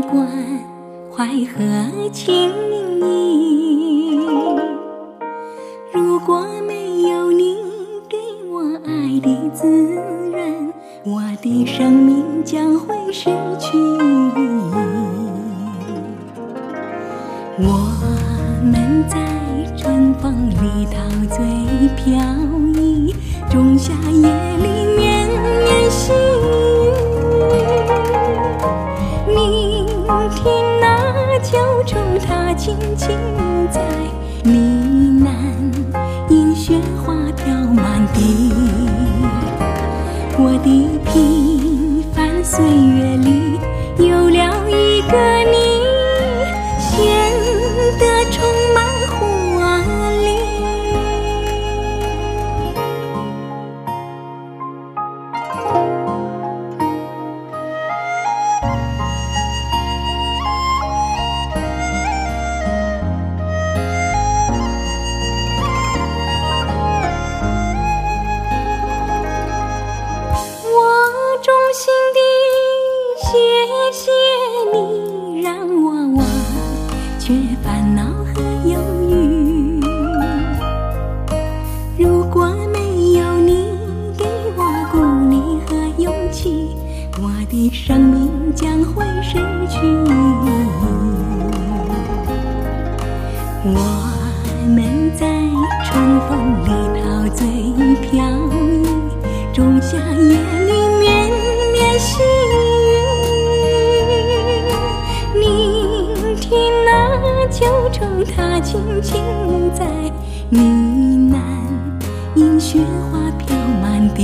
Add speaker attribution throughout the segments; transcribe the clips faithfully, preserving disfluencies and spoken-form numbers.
Speaker 1: 关淮河情意。如果没有你给我爱的滋润，我的生命将会失去意义。我们在春风里陶醉飘逸，仲夏夜里绵绵细雨。你听那九重它轻轻在呢喃，银雪花飘满地。我的平凡岁月里有了一个你，显得充满活力。我衷心地谢谢你，让我忘却烦恼和忧郁。如果没有你给我鼓励和勇气，我的生命将会失去意义。我们在春风里陶醉飘逸，仲夏夜里绵绵细雨。你听那九重它轻轻在呢喃，银雪花飘满地。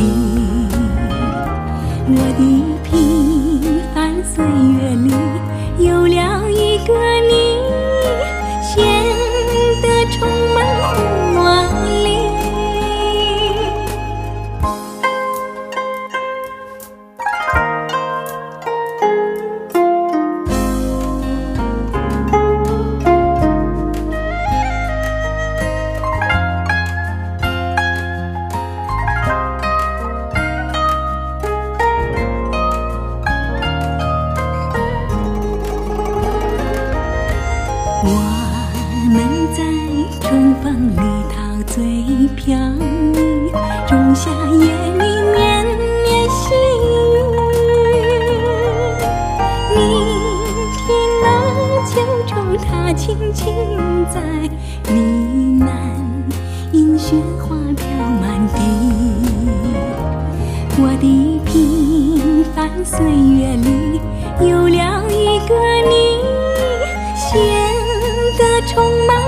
Speaker 1: 我的平凡岁月里有了一个你，显得充满活力。我们在春风里陶醉飘逸，仲夏夜里绵绵细雨。你听那九重它轻轻在呢喃，银雪花飘满地。我的平凡岁月里有了一个你，显得充满